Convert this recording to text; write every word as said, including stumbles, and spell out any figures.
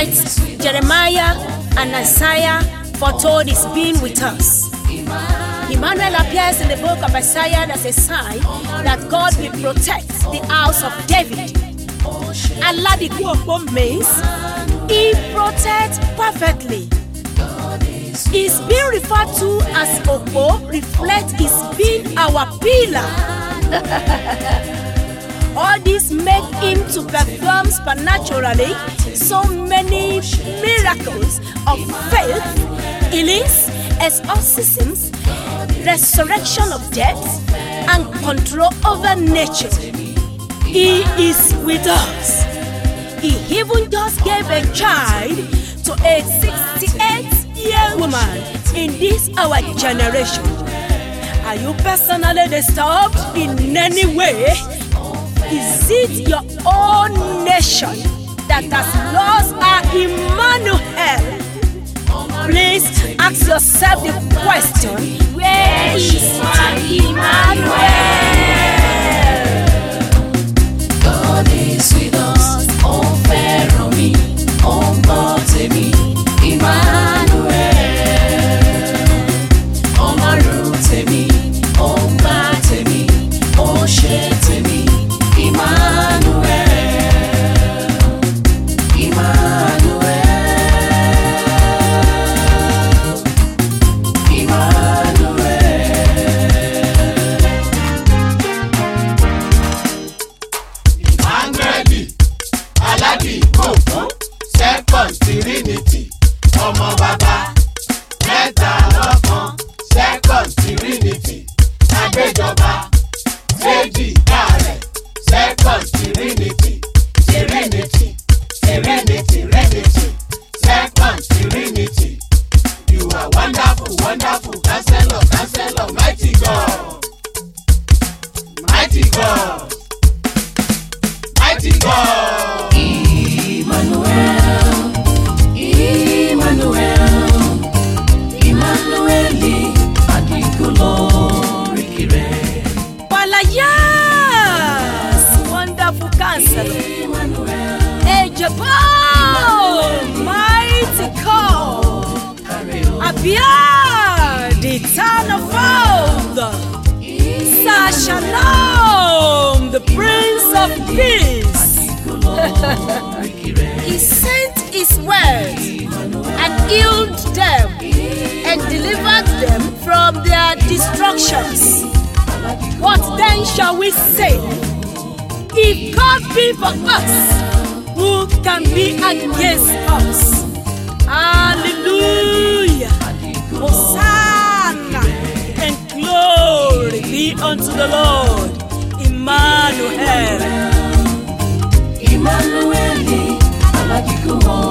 prophets Jeremiah and Isaiah foretold his being with us. Emmanuel appears in the book of Isaiah as a sign that God will protect the house of David. Aládìkú means he protects perfectly. His being referred to as Opo reflects his being our pillar. All this make him to perform supernaturally so many miracles of faith, healings, exorcisms, resurrection of death, and control over nature. He is with us. He even just gave a child to a sixty-eight-year woman in this our generation. Are you personally disturbed in any way? Is it your own nation that has lost our Emmanuel? Please ask yourself the question, where is my Emmanuel? God is with us, oh Pharaoh me, oh God me, Emmanuel. Oh Marute me, oh Bate me, oh Shete me, Emmanuel. Emmanuel. Trinity, ọmọ bàbá, mẹ́ta lọ́kan, second Trinity, agbẹ́jọba, méjì kárẹ̀, second Trinity, Trinity, Trinity, Trinity, second Trinity. You are wonderful, wonderful, Counselor, Counselor, mighty God, mighty God, mighty God. Emmanuel. Emmanuel, Emmanuel, Adikulo Rikire. Walayas, wonderful Counselor. Emmanuel, Ejabo, mighty God. Abia, the town of old. Shalom, the Prince of Peace. He sent his word and healed them and delivered them from their destructions. What then shall we say? If God be for us, who can be against us? Hallelujah! Hosanna and glory be unto the Lord. Emmanuel. Emmanuel, Aládìkú.